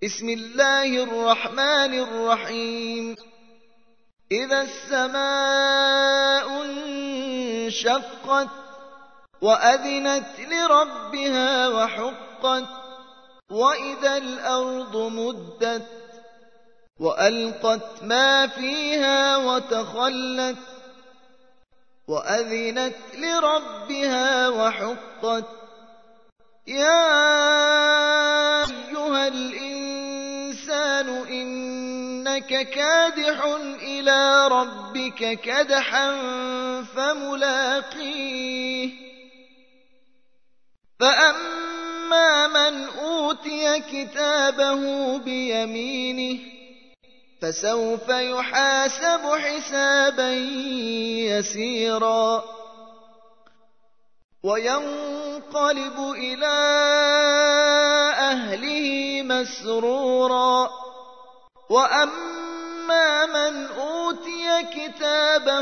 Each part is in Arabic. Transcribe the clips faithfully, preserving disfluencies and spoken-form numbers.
بسم الله الرحمن الرحيم إذا السماء انشقت وأذنت لربها وحقت وإذا الأرض مدت وألقت ما فيها وتخلت وأذنت لربها وحقت يا أيها الإنسان إنك كادح إلى ربك كدحا فملاقيه فأما من أوتي كتابه بيمينه فسوف يحاسب حسابا يسيرا وينقلب إلى أهله مسرورا وأما من أوتي كتابه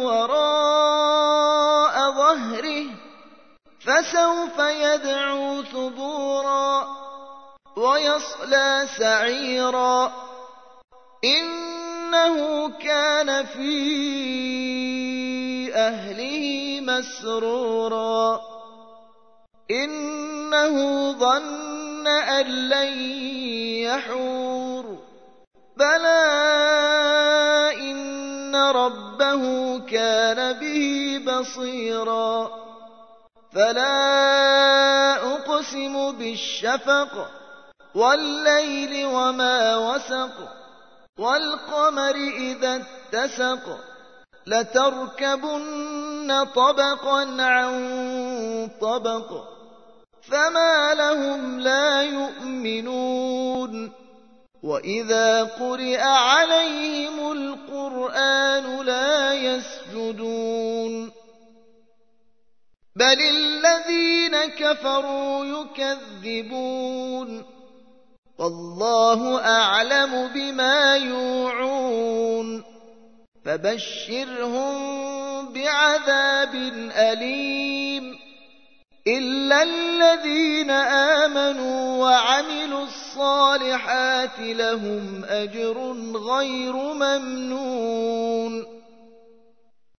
وراء ظهره فسوف يدعو ثبورا ويصلى سعيرا إنه كان في أهله مسرورا إنه ظن أن لن يحور بلى إن ربه كان به بصيرا فلا أقسم بالشفق والليل وما وسق والقمر إذا اتسق لتركبن طبقا عن طبق فما لهم لا يؤمنون وإذا قرئ عليهم القرآن لا يسجدون بل الذين كفروا يكذبون والله أعلم بما يوعون فبشرهم بعذاب أليم إلا الذين آمنوا وعملوا الصالحات لهم أجر غير ممنون